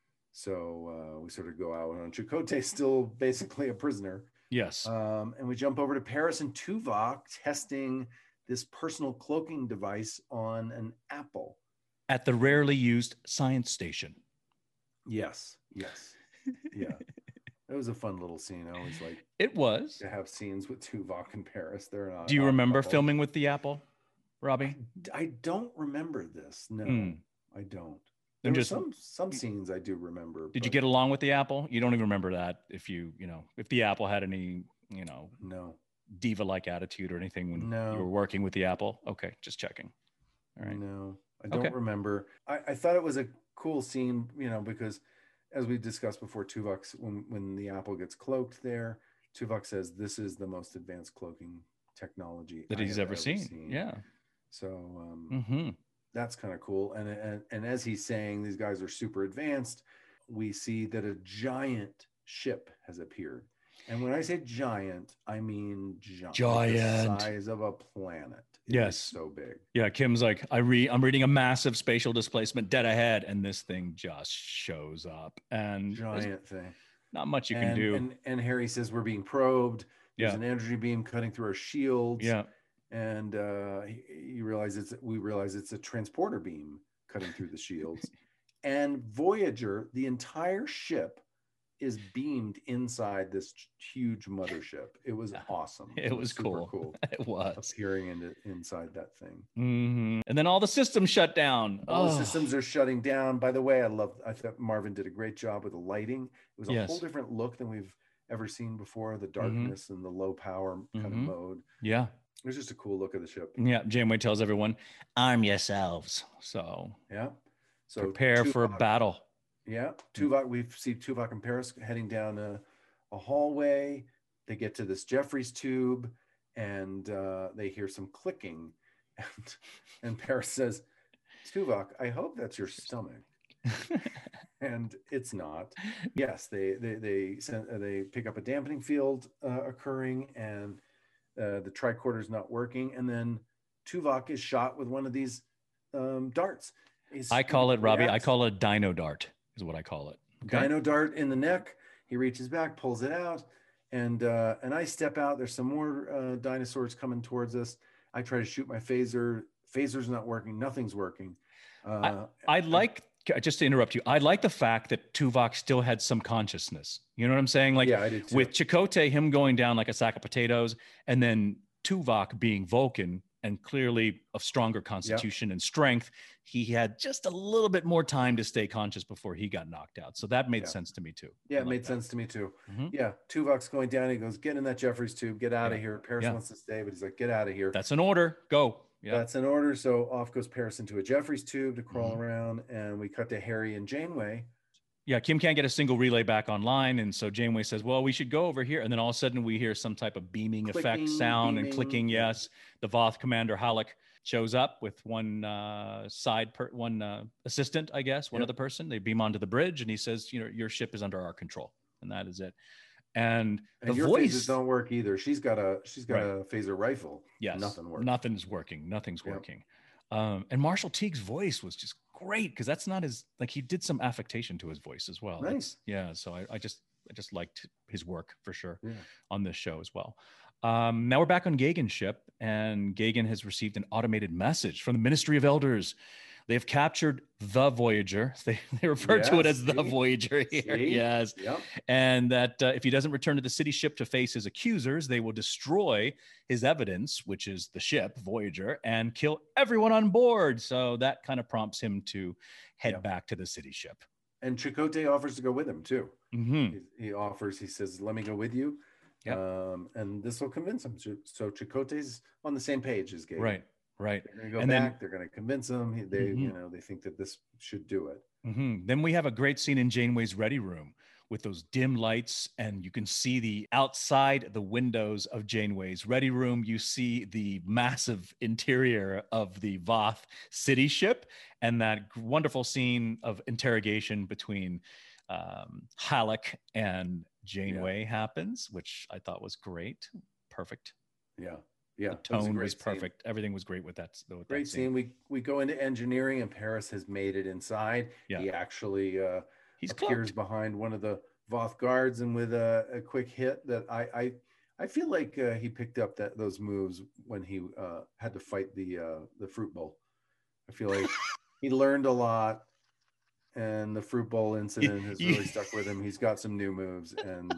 So we sort of go out on Chakotay, still basically a prisoner. Yes. And we jump over to Paris and Tuvok testing this personal cloaking device on an apple. At the rarely used science station. Yes. Yeah. It was a fun little scene. I always like it was to have scenes with Tuvok in Paris. They're not. Do you remember filming with the apple, Robbie? I don't remember this. No, I don't. There were some scenes I do remember. Did you get along with the apple? You don't even remember that. If if the apple had any, no diva-like attitude or anything when you were working with the apple. Okay, just checking. All right. No, I don't remember. I thought it was a cool scene, because as we discussed before, Tuvok, when the apple gets cloaked there, Tuvok says, this is the most advanced cloaking technology that he's ever seen. Yeah. So that's kind of cool. And as he's saying, these guys are super advanced, we see that a giant ship has appeared. And when I say giant, I mean giant. The size of a planet. It's so big. Yeah, Kim's like, I'm reading a massive spatial displacement dead ahead, and this thing just shows up. And giant thing. Not much you can do. And Harry says we're being probed. There's an energy beam cutting through our shields. Yeah. And we realize it's a transporter beam cutting through the shields. And Voyager, the entire ship, is beamed inside this huge mothership. It was awesome. It was super cool. It was appearing inside that thing. And then all the systems shut down. All the systems are shutting down. By the way, I thought Marvin did a great job with the lighting. It was a whole different look than we've ever seen before. The darkness and the low power kind of mode. Yeah. It was just a cool look of the ship. Yeah. Janeway tells everyone, arm yourselves. So prepare for a battle. Yeah, Tuvok. We see Tuvok and Paris heading down a hallway. They get to this Jeffries tube, and they hear some clicking. And Paris says, "Tuvok, I hope that's your stomach." And it's not. Yes, they pick up a dampening field occurring, and the tricorder is not working. And then Tuvok is shot with one of these darts. I call it, Robbie. I call it a dino dart. Is what I call it. Okay? Dino dart in the neck. He reaches back, pulls it out, and I step out. There's some more dinosaurs coming towards us. I try to shoot my phaser. Phaser's not working. Nothing's working. I like, just to interrupt you, I like the fact that Tuvok still had some consciousness. You know what I'm saying? Like, I did too. With Chakotay, him going down like a sack of potatoes, and then Tuvok being Vulcan and clearly of stronger constitution and strength, he had just a little bit more time to stay conscious before he got knocked out. So that made sense to me too. Yeah, it made sense to me too. Yeah, Tuvok's going down. He goes, get in that Jeffries tube, get out of here. Paris wants to stay, but he's like, get out of here. That's an order. Go. Yeah. That's an order. So off goes Paris into a Jeffries tube to crawl around, and we cut to Harry and Janeway. Yeah, Kim can't get a single relay back online, and so Janeway says, well, we should go over here. And then all of a sudden we hear some type of beaming effect sound and clicking. Yes, the Voth commander Halleck shows up with one assistant, I guess, one other person. They beam onto the bridge, and he says, your ship is under our control, and that is it. And the your voice phasers don't work either. She's got a Right. a phaser rifle. Yes, nothing works. Nothing's working. And Marshall Teague's voice was just great, because that's not his, like, he did some affectation to his voice as well. Nice. So I just liked his work for sure Yeah. on this show as well. Now we're back on Gagan's ship, and Gagan has received an automated message from the Ministry of Elders. They have captured the Voyager. They refer to it as the Voyager here. Yes. Yep. And that if he doesn't return to the city ship to face his accusers, they will destroy his evidence, which is the ship, Voyager, and kill everyone on board. So that kind of prompts him to head back to the city ship. And Chakotay offers to go with him too. Mm-hmm. He says, let me go with you. Yep. And this will convince him. So Chakotay's on the same page as Gagan. Right. They're going to go back. They're going to convince him. They think that this should do it. Mm-hmm. Then we have a great scene in Janeway's ready room with those dim lights, and you can see the outside the windows of Janeway's ready room. You see the massive interior of the Voth city ship, and that wonderful scene of interrogation between Halleck and Janeway happens, which I thought was great. Perfect. Yeah. The tone was perfect. Scene. Everything was great with that. Great scene. We go into engineering, and Paris has made it inside. Yeah. He actually appears behind one of the Voth guards, and with a quick hit that I feel like he picked up those moves when he had to fight the fruit bowl. I feel like he learned a lot, and the fruit bowl incident has really stuck with him. He's got some new moves,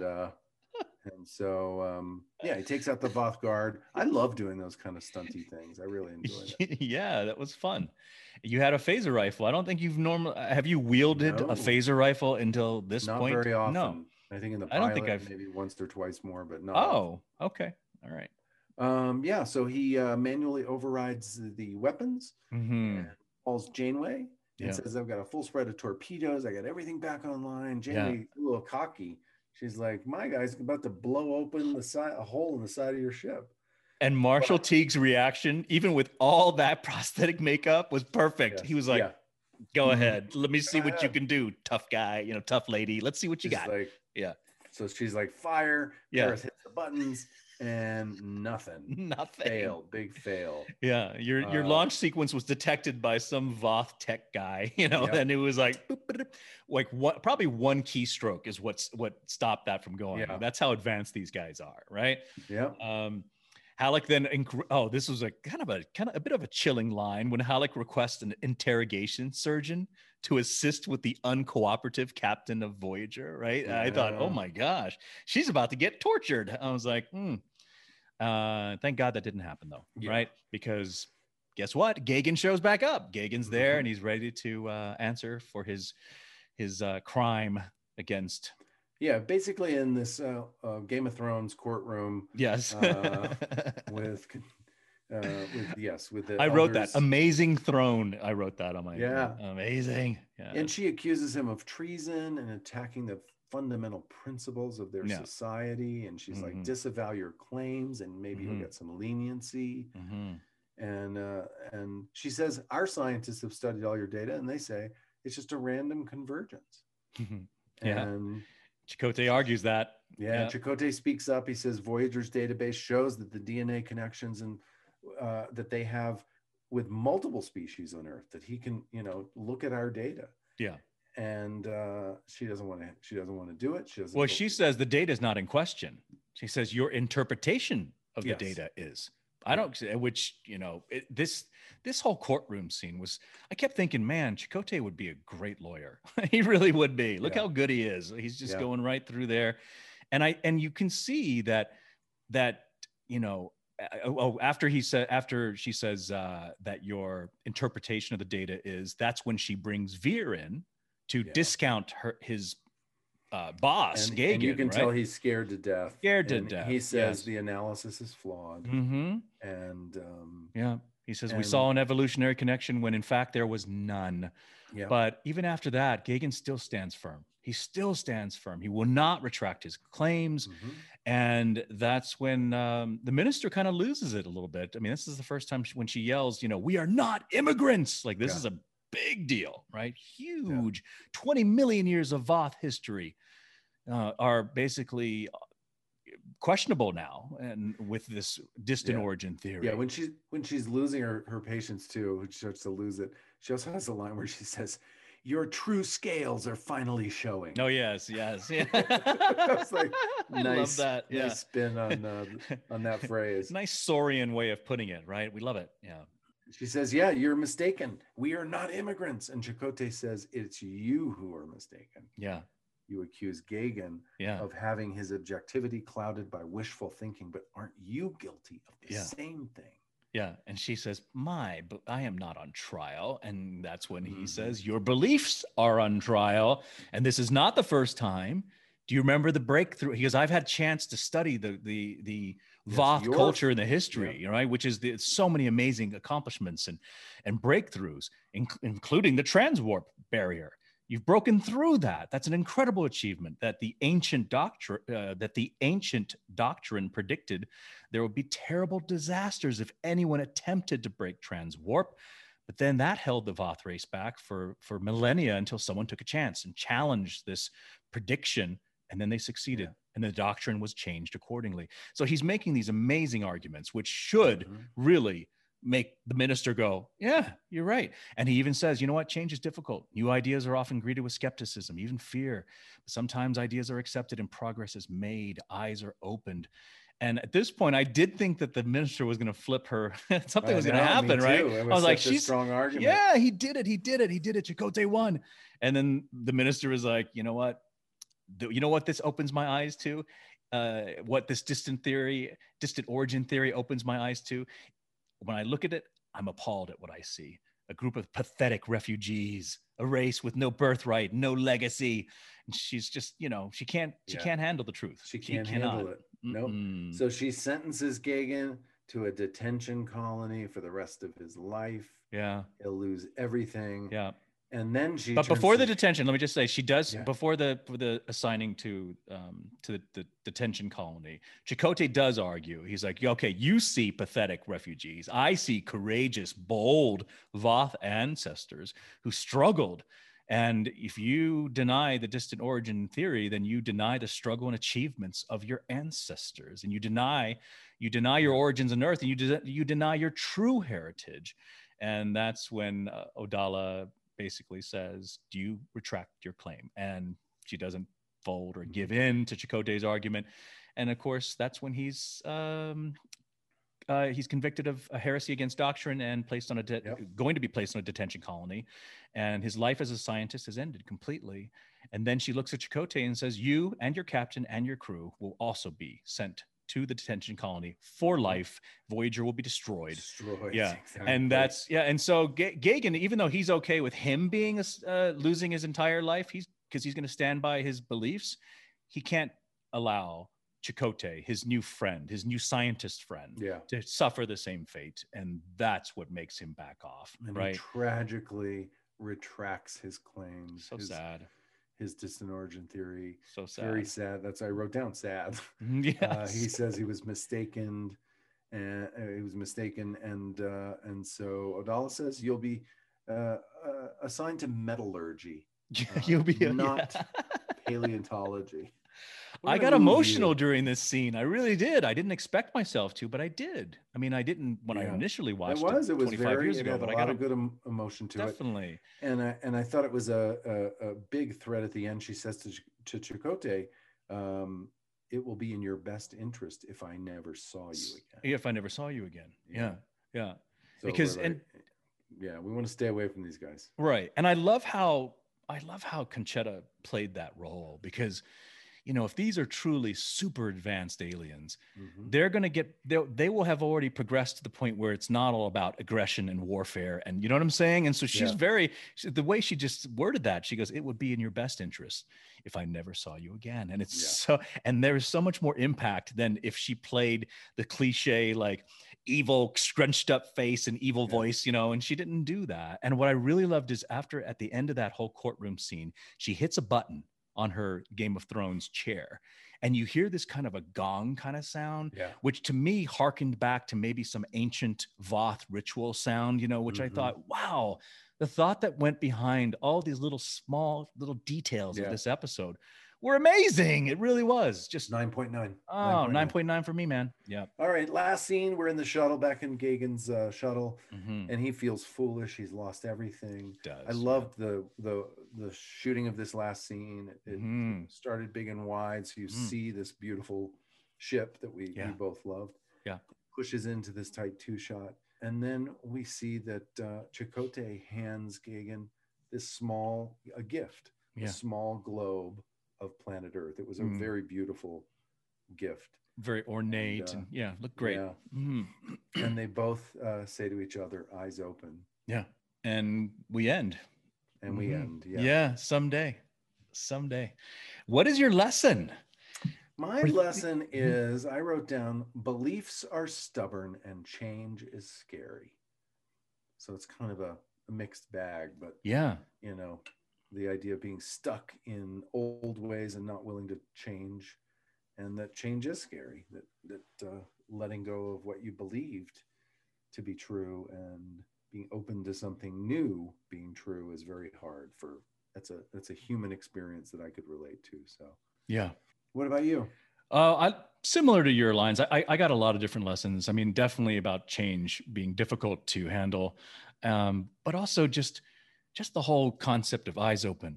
and so, he takes out the Voth guard. I love doing those kind of stunty things. I really enjoy that. Yeah, that was fun. You had a phaser rifle. I don't think have you wielded a phaser rifle until this point? Not very often. No. I think in the pilot, maybe once or twice more, but not. Oh, okay. All right. So he manually overrides the weapons and calls Janeway and says, I've got a full spread of torpedoes. I got everything back online. Janeway, a little cocky. She's like, my guy's about to blow open a hole in the side of your ship. And Marshall Teague's reaction, even with all that prosthetic makeup, was perfect. Yes. He was like, go ahead. Let me see what you can do, tough guy, tough lady. Let's see what you got. So she's like, fire. Paris hits the buttons, and nothing. Big fail. Yeah. Your launch sequence was detected by some Voth tech guy, and it was like probably one keystroke is what stopped that from going. Yeah. That's how advanced these guys are, right? Yeah. Halleck then, this was a kind of a bit of a chilling line when Halleck requests an interrogation surgeon to assist with the uncooperative captain of Voyager, right? Yeah. I thought, oh my gosh, she's about to get tortured. I was like, thank God that didn't happen though, right? Because guess what? Gagan shows back up. Gagan's there, and he's ready to answer for his crime against. Yeah, basically in this Game of Thrones courtroom. Yes. with the I wrote that amazing throne. I wrote that on my amazing. Yeah. And she accuses him of treason and attacking the fundamental principles of their society. And she's like, disavow your claims, and maybe you'll get some leniency. And she says, our scientists have studied all your data, and they say it's just a random convergence. And Chakotay argues that. Yeah, Chakotay speaks up. He says Voyager's database shows that the DNA connections and that they have with multiple species on Earth, that he can, look at our data. Yeah. And she doesn't want to do it. She says the data is not in question. She says your interpretation of the data is. I don't, which, this whole courtroom scene was, I kept thinking, man, Chakotay would be a great lawyer. He really would be. Look how good he is. He's just going right through there. And you can see that, after she says that your interpretation of the data is, that's when she brings Veer in to discount his boss, and, Gagan, and you can tell he's scared to death. He says yes. The analysis is flawed. Mm-hmm. And he says we saw an evolutionary connection when in fact there was none. Yeah. But even after that, Gagan still stands firm. He still stands firm. He will not retract his claims. Mm-hmm. And that's when the minister kind of loses it a little bit. I mean, this is the first time when she yells, we are not immigrants. Like, this is a big deal, right? Huge. 20 million years of Voth history are basically questionable now, and with this distant origin theory. Yeah, when she's losing her patience too, when she starts to lose it, she also has a line where she says, "Your true scales are finally showing." Oh yes, yeah. I was like, I love that. Yeah, nice spin on that phrase. Nice Saurian way of putting it, right? We love it. Yeah. She says, "Yeah, you're mistaken. We are not immigrants." And Chakotay says, "It's you who are mistaken." Yeah. You accuse Gagin of having his objectivity clouded by wishful thinking, but aren't you guilty of the same thing? Yeah. And she says, but I am not on trial. And that's when he says, your beliefs are on trial. And this is not the first time. Do you remember the breakthrough? He goes, I've had chance to study the Voth culture and the history, right? Which is so many amazing accomplishments and breakthroughs, including the transwarp barrier. You've broken through that. That's an incredible achievement. That the ancient doctrine predicted there would be terrible disasters if anyone attempted to break transwarp. But then that held the Voth race back for millennia until someone took a chance and challenged this prediction, and then they succeeded, and the doctrine was changed accordingly. So he's making these amazing arguments, which should really make the minister go, yeah, you're right. And he even says, you know what? Change is difficult. New ideas are often greeted with skepticism, even fear. But sometimes ideas are accepted and progress is made. Eyes are opened. And at this point, I did think that the minister was going to flip her. Something was going to happen, right? I was like, she's strong argument. Yeah, he did it. Chakotay won. And then the minister was like, you know what? This opens my eyes to? What this distant origin theory opens my eyes to? When I look at it, I'm appalled at what I see. A group of pathetic refugees, a race with no birthright, no legacy. And she's just, she can't handle the truth. She can't handle it. Nope. So she sentences Gagin to a detention colony for the rest of his life. Yeah. He'll lose everything. Yeah. And then but before the detention, let me just say, she does before the assigning to the detention colony. Chakotay does argue. He's like, okay, you see pathetic refugees. I see courageous, bold Voth ancestors who struggled. And if you deny the distant origin theory, then you deny the struggle and achievements of your ancestors, and you deny your origins on Earth, and you deny your true heritage. And that's when Odala basically says, do you retract your claim? And she doesn't fold or give in to Chakotay's argument. And of course, that's when he's convicted of a heresy against doctrine and placed on going to be placed on a detention colony. And his life as a scientist has ended completely. And then she looks at Chakotay and says, you and your captain and your crew will also be sent to the detention colony for life. Voyager will be destroyed. Yeah. Exactly. And that's, and so Gagin, even though he's okay with him being losing his entire life, because he's going to stand by his beliefs, he can't allow Chakotay, his new friend, his new scientist friend, to suffer the same fate. And that's what makes him back off. And right. He tragically retracts his claims. So sad. His distant origin theory. So sad. Very sad. That's, I wrote down sad. Yes. He says he was mistaken, and so Odala says you'll be assigned to metallurgy. You'll be not paleontology. I got emotional during this scene. I really did. I didn't expect myself to, but I did. I mean, I didn't when I initially watched it 25 years ago, but I got a good emotion to definitely. it. And I thought it was a big threat at the end. She says to Chakotay, it will be in your best interest if I never saw you again. If I never saw you again. Yeah. So because we want to stay away from these guys. Right. And I love how Concetta played that role, because if these are truly super advanced aliens, they're going to they will have already progressed to the point where it's not all about aggression and warfare. And you know what I'm saying? And so she's the way she just worded that, she goes, it would be in your best interest if I never saw you again. And it's and there's so much more impact than if she played the cliche, like evil scrunched up face and evil voice, and she didn't do that. And what I really loved is at the end of that whole courtroom scene, she hits a button on her Game of Thrones chair, and you hear this kind of a gong kind of sound, Yeah. which to me harkened back to maybe some ancient Voth ritual sound, which I thought, wow, the thought that went behind all these small little details of this episode were amazing. It really was. Just 9.9. Oh, 9.9 for me, man. Yeah. All right. Last scene. We're in the shuttle, back in Gagan's shuttle, and he feels foolish. He's lost everything. I loved the shooting of this last scene. It started big and wide, so you see this beautiful ship that we both loved. Yeah. Pushes into this tight 2-shot, and then we see that Chakotay hands Gagan this a gift, a small globe of planet Earth. It was a very beautiful gift, very ornate, and looked great. And they both say to each other, eyes open. And we end. Someday. What is your lesson? My lesson is, I wrote down, beliefs are stubborn and change is scary. So it's kind of a mixed bag, but the idea of being stuck in old ways and not willing to change, and that change is scary, that letting go of what you believed to be true and being open to something new being true is very hard. That's a human experience that I could relate to. So what about you? Similar to your lines, I got a lot of different lessons. I mean, definitely about change being difficult to handle, but also just the whole concept of eyes open.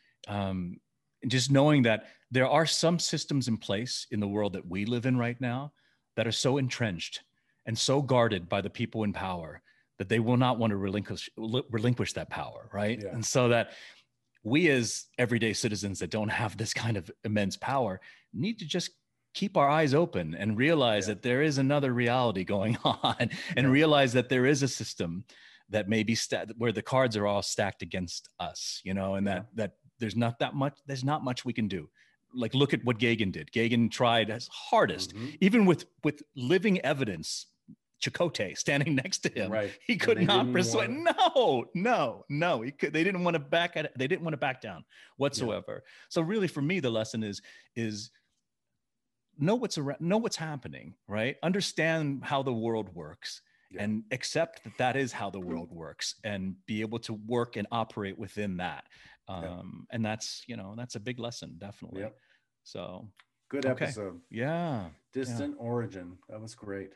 Just knowing that there are some systems in place in the world that we live in right now that are so entrenched and so guarded by the people in power that they will not want to relinquish that power, right? And so that we as everyday citizens that don't have this kind of immense power need to just keep our eyes open and realize that there is another reality going on, and realize that there is a system that may be where the cards are all stacked against us, and that there's not much we can do. Like, look at what Gagan did. Gagan tried his hardest, even with living evidence, Chakotay standing next to him. He could not persuade. No. They didn't want to back down whatsoever. So really, for me, the lesson is know what's happening, right? Understand how the world works. And accept that is how the world works, and be able to work and operate within that. And that's a big lesson, definitely. So good episode. Distant Yeah. Origin. That was great.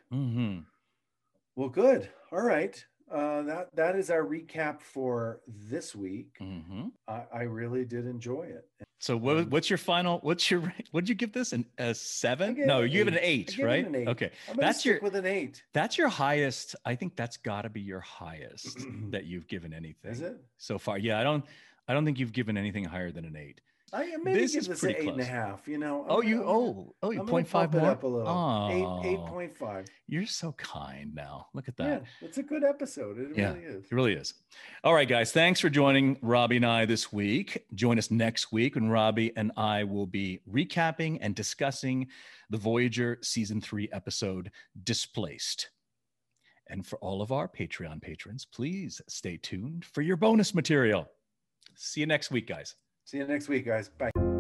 Well, good. All right. That is our recap for this week. I really did enjoy it. So what'd you give this? A 7? No, you give it an 8, right? An 8. Okay. That's with an 8. That's your highest. I think that's gotta be your highest that you've given anything. Is it? So far? Yeah, I don't think you've given anything higher than an 8. I maybe this give this an 8.5. You 0.5 more? Up a little. 8.5. You're so kind now. Look at that. Yeah, it's a good episode. It really is. It really is. All right, guys. Thanks for joining Robbie and I this week. Join us next week when Robbie and I will be recapping and discussing the Voyager Season 3 episode, Displaced. And for all of our Patreon patrons, please stay tuned for your bonus material. See you next week, guys. See you next week, guys. Bye.